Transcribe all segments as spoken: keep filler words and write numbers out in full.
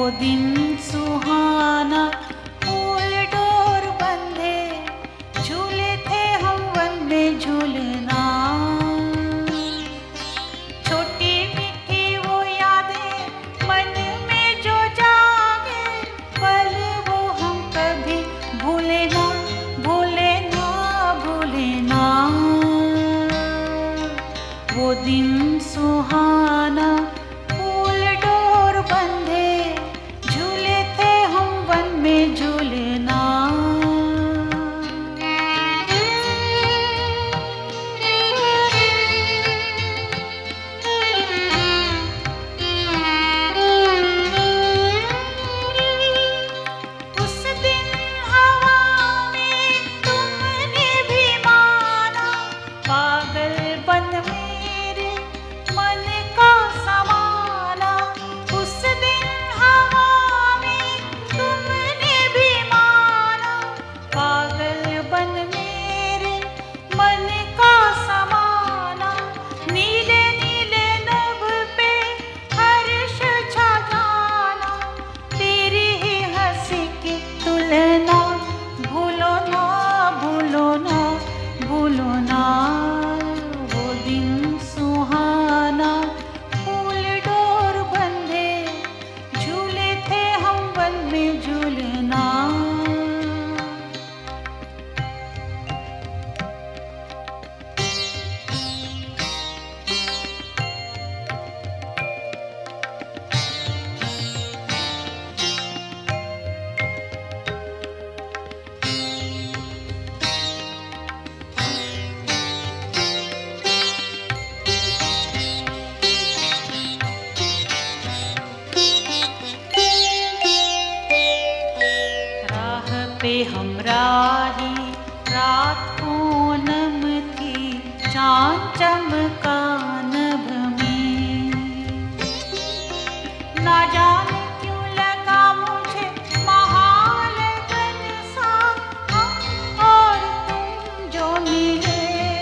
दिन सुहाना, फूल डोर बंधे, झूले थे हम वन में झूलना। छोटी मीठी वो यादें मन में जो जागे, पल वो हम कभी भूले ना, भूले ना, भूले ना। वो दिन सुहाना, फूल डोर बंधे, झूले थे हम वन में झूलना। उस दिन हवा में तुमने भी माना, पागलपन मेरे मन का समाना। उस दिन हवा में तुमने भी माना, पागलपन मेरे मन का समाना। नीले नीले नभ पे हर्ष छा जाना, तेरी ही हंसी की तुलना, भूलो ना, भूलो ना, भूलो ना। वो दिन सुहाना, फूल डोर बंधे, झूले थे हम वन में झूलना। राह पे हम राही, रात पूनम थी, चाँद चमका नभ में। ना जाने क्यों लगा मुझे महालगन सा, हम और तुम जो मिले।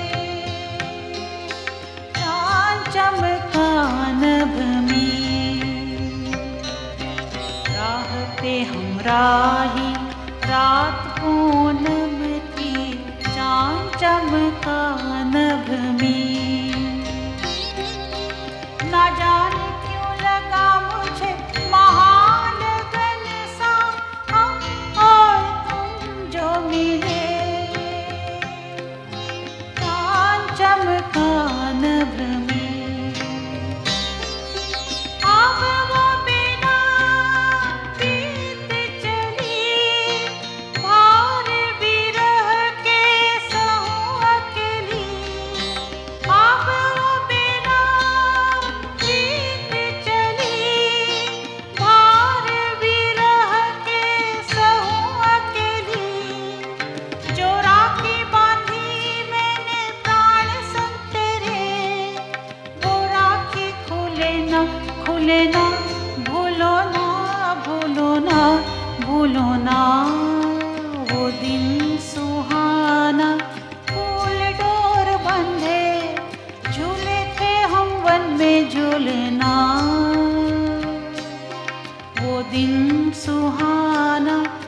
चाँद चमका नभ में, राह पे हम राही, रात पूनम थी, चाँद चमका नभ में। ना जाने क्यों लगा मुझे महालगन सा, हम और तुम जो मिले। चाँद चमका नभ में, अब वो बिना बीत चली, भार विरह के सहूँ अकेली। अब वो बिना बीत चली, भार विरह के सहूँ अकेली। जो राखी बांधी मैंने प्राण संग तेरे, वो राखी खुले ना, खुले ना, भूलो ना, भूलो ना, भूलो ना। वो दिन सुहाना, फूल डोर बंधे, झूले थे हम वन में झूलना। वो दिन सुहाना,